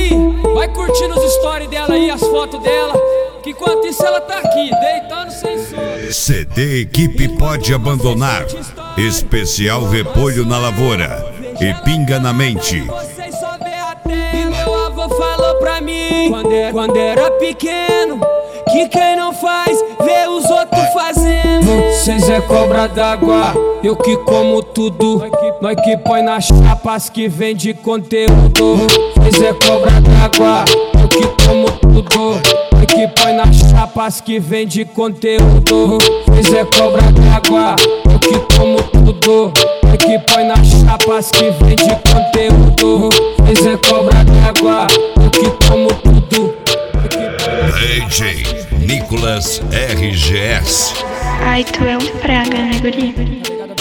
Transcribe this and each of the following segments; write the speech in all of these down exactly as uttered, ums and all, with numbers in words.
Aí, vai curtindo os stories dela aí, as fotos dela, que enquanto isso ela tá aqui, deitando sem sono. C D Equipe Pode Abandonar. Especial Repolho na Lavoura e Pinga na Mente. Vocês só vê a terra. E meu avô falou pra mim, quando era, quando era pequeno, que quem não faz, vê os outros fazendo. Vocês é cobra d'água, eu que como tudo. Nós que põe nas chapas que vende conteúdo. Vocês é cobra d'água, eu que como tudo. Nós que põe nas chapas que vende conteúdo. Vocês é cobra d'água, eu que como tudo. Nós que põe nas chapas que vende conteúdo. Vocês é cobra d'água, eu que como tudo. D J Nicolas R G S. Ai, tu é um praga, né, guri?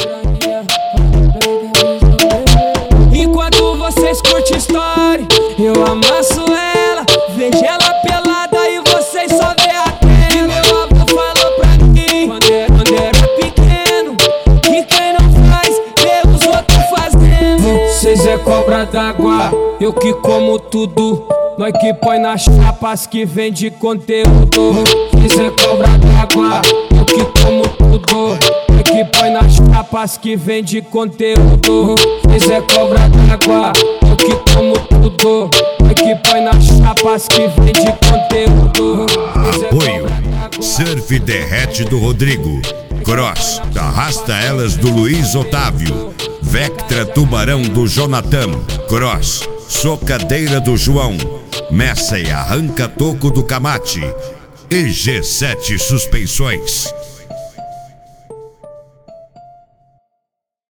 Enquanto vocês curtem story, eu amasso ela, vejo ela pelada e vocês só vê a tela. E meu avô falou pra mim, quando era, quando era pequeno, que quem não faz, vê os outros fazendo. Vocês é cobra d'água, eu que como tudo. Nós que põe nas chapas que vende conteúdo. Vocês é cobra d'água, eu que como tudo. Nós que põe nas chapas que vende conteúdo. Vocês é cobra d'água, eu que como tudo. Nós que põe nas chapas que vende conteúdo. Apoio Surf Derrete do Rodrigo, Cross Arrasta Elas do Luiz Otávio, Vectra Tubarão do Jonathan, Cross Socadeira do João, Messa e Arranca Toco do Camate e G sete Suspensões.